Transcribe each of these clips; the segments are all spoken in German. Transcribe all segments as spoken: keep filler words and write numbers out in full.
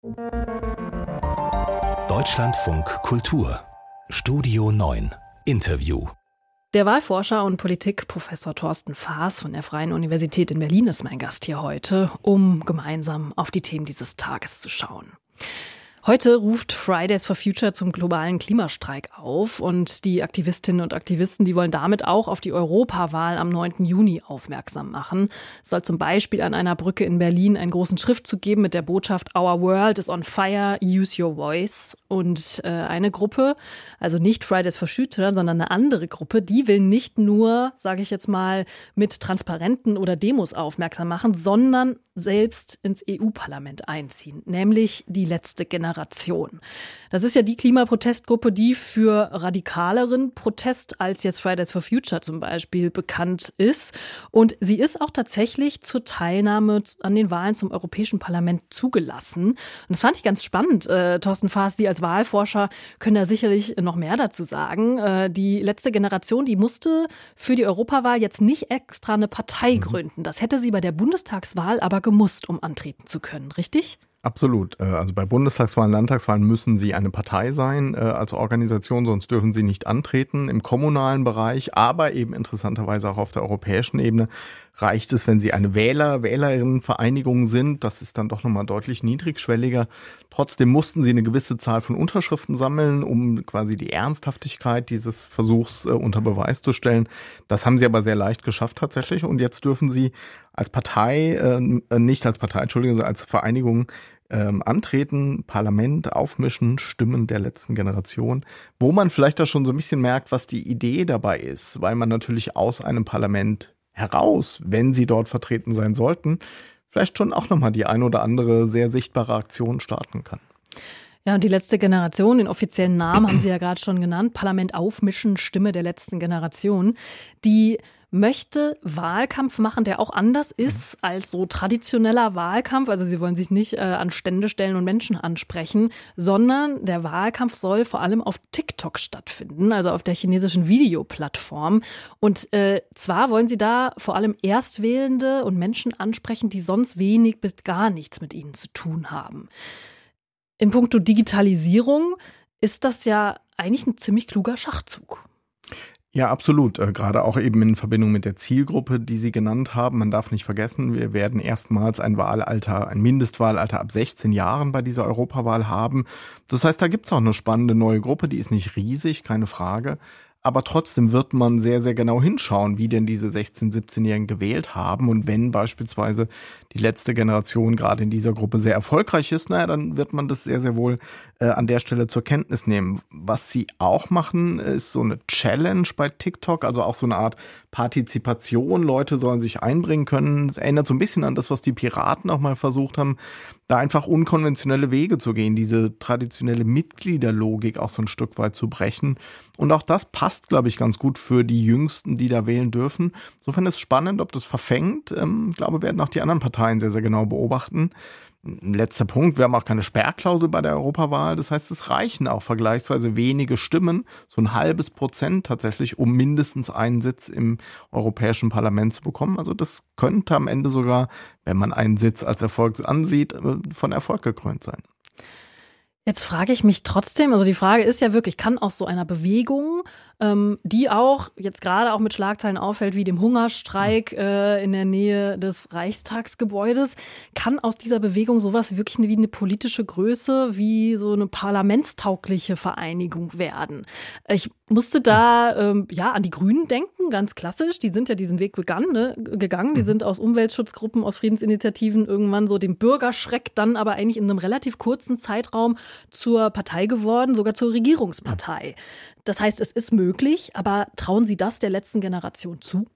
Deutschlandfunk Kultur Studio neun Interview. Der Wahlforscher und Politikprofessor Thorsten Faas von der Freien Universität in Berlin ist mein Gast hier heute, um gemeinsam auf die Themen dieses Tages zu schauen. Heute ruft Fridays for Future zum globalen Klimastreik auf und die Aktivistinnen und Aktivisten, die wollen damit auch auf die Europawahl am neunten Juni aufmerksam machen. Es soll zum Beispiel an einer Brücke in Berlin einen großen Schriftzug geben mit der Botschaft "Our world is on fire, use your voice". Und äh, eine Gruppe, also nicht Fridays for Future, sondern eine andere Gruppe, die will nicht nur, sage ich jetzt mal, mit Transparenten oder Demos aufmerksam machen, sondern selbst ins E U-Parlament einziehen, nämlich die letzte Generation. Das ist ja die Klimaprotestgruppe, die für radikaleren Protest als jetzt Fridays for Future zum Beispiel bekannt ist. Und sie ist auch tatsächlich zur Teilnahme an den Wahlen zum Europäischen Parlament zugelassen. Und das fand ich ganz spannend. Äh, Thorsten Faas, Sie als Wahlforscher können da sicherlich noch mehr dazu sagen. Äh, die letzte Generation, die musste für die Europawahl jetzt nicht extra eine Partei gründen. Das hätte sie bei der Bundestagswahl aber gemusst, um antreten zu können, richtig? Absolut. Also bei Bundestagswahlen, Landtagswahlen müssen sie eine Partei sein als Organisation, sonst dürfen sie nicht antreten. Im kommunalen Bereich, aber eben interessanterweise auch auf der europäischen Ebene reicht es, wenn sie eine Wähler, Wählerinnenvereinigung sind. Das ist dann doch nochmal deutlich niedrigschwelliger. Trotzdem mussten sie eine gewisse Zahl von Unterschriften sammeln, um quasi die Ernsthaftigkeit dieses Versuchs unter Beweis zu stellen. Das haben sie aber sehr leicht geschafft tatsächlich. Und jetzt dürfen sie als Partei, äh, nicht als Partei, Entschuldigung, als Vereinigung ähm, antreten, Parlament aufmischen, Stimmen der letzten Generation, wo man vielleicht da schon so ein bisschen merkt, was die Idee dabei ist, weil man natürlich aus einem Parlament heraus, wenn sie dort vertreten sein sollten, vielleicht schon auch nochmal die ein oder andere sehr sichtbare Aktion starten kann. Ja, und die letzte Generation, den offiziellen Namen haben Sie ja gerade schon genannt, Parlament aufmischen, Stimme der letzten Generation, die möchte Wahlkampf machen, der auch anders ist als so traditioneller Wahlkampf. Also sie wollen sich nicht äh, an Stände stellen und Menschen ansprechen, sondern der Wahlkampf soll vor allem auf TikTok stattfinden, also auf der chinesischen Videoplattform. Und äh, zwar wollen sie da vor allem Erstwählende und Menschen ansprechen, die sonst wenig bis gar nichts mit ihnen zu tun haben. In puncto Digitalisierung ist das ja eigentlich ein ziemlich kluger Schachzug. Ja, absolut. Äh, gerade auch eben in Verbindung mit der Zielgruppe, die Sie genannt haben. Man darf nicht vergessen, wir werden erstmals ein Wahlalter, ein Mindestwahlalter ab sechzehn Jahren bei dieser Europawahl haben. Das heißt, da gibt's auch eine spannende neue Gruppe, die ist nicht riesig, keine Frage. Aber trotzdem wird man sehr, sehr genau hinschauen, wie denn diese sechzehn-, siebzehnjährigen gewählt haben. Und wenn beispielsweise die letzte Generation gerade in dieser Gruppe sehr erfolgreich ist, naja, dann wird man das sehr, sehr wohl äh, an der Stelle zur Kenntnis nehmen. Was sie auch machen, ist so eine Challenge bei TikTok, also auch so eine Art Partizipation. Leute sollen sich einbringen können. Das erinnert so ein bisschen an das, was die Piraten auch mal versucht haben, da einfach unkonventionelle Wege zu gehen, diese traditionelle Mitgliederlogik auch so ein Stück weit zu brechen. Und auch das passt, glaube ich, ganz gut für die Jüngsten, die da wählen dürfen. Insofern ist es spannend, ob das verfängt. Ähm, ich glaube, werden auch die anderen Parteien sehr, sehr genau beobachten. Letzter Punkt, wir haben auch keine Sperrklausel bei der Europawahl. Das heißt, es reichen auch vergleichsweise wenige Stimmen, so ein halbes Prozent tatsächlich, um mindestens einen Sitz im Europäischen Parlament zu bekommen. Also das könnte am Ende sogar, wenn man einen Sitz als Erfolg ansieht, von Erfolg gekrönt sein. Jetzt frage ich mich trotzdem, also die Frage ist ja wirklich, kann aus so einer Bewegung, ähm, die auch jetzt gerade auch mit Schlagzeilen auffällt, wie dem Hungerstreik äh, in der Nähe des Reichstagsgebäudes, kann aus dieser Bewegung sowas wirklich eine, wie eine politische Größe, wie so eine parlamentstaugliche Vereinigung werden? Ich musste da ähm, ja an die Grünen denken, ganz klassisch. Die sind ja diesen Weg begann, ne, gegangen. Die sind aus Umweltschutzgruppen, aus Friedensinitiativen irgendwann so dem Bürgerschreck dann aber eigentlich in einem relativ kurzen Zeitraum zur Partei geworden, sogar zur Regierungspartei. Das heißt, es ist möglich, aber trauen Sie das der letzten Generation zu?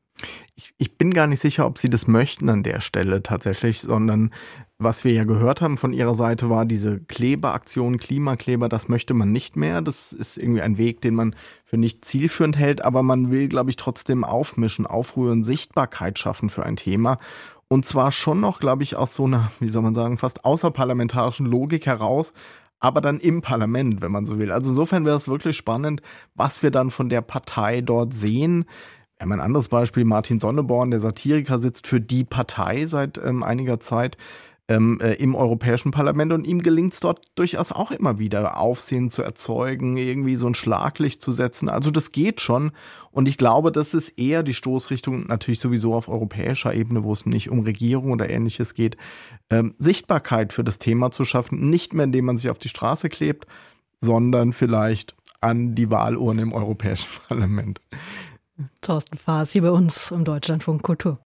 Ich, ich bin gar nicht sicher, ob sie das möchten an der Stelle tatsächlich, sondern was wir ja gehört haben von ihrer Seite war diese Klebeaktion, Klimakleber, das möchte man nicht mehr. Das ist irgendwie ein Weg, den man für nicht zielführend hält, aber man will, glaube ich, trotzdem aufmischen, aufrühren, Sichtbarkeit schaffen für ein Thema. Und zwar schon noch, glaube ich, aus so einer, wie soll man sagen, fast außerparlamentarischen Logik heraus, aber dann im Parlament, wenn man so will. Also insofern wäre es wirklich spannend, was wir dann von der Partei dort sehen. Wir haben ein anderes Beispiel, Martin Sonneborn, der Satiriker, sitzt für die Partei seit ähm, einiger Zeit. ähm, äh, im Europäischen Parlament. Und ihm gelingt es dort durchaus auch immer wieder, Aufsehen zu erzeugen, irgendwie so ein Schlaglicht zu setzen. Also das geht schon. Und ich glaube, das ist eher die Stoßrichtung, natürlich sowieso auf europäischer Ebene, wo es nicht um Regierung oder Ähnliches geht, ähm, Sichtbarkeit für das Thema zu schaffen. Nicht mehr, indem man sich auf die Straße klebt, sondern vielleicht an die Wahlurne im Europäischen Parlament. Thorsten Faas hier bei uns im Deutschlandfunk Kultur.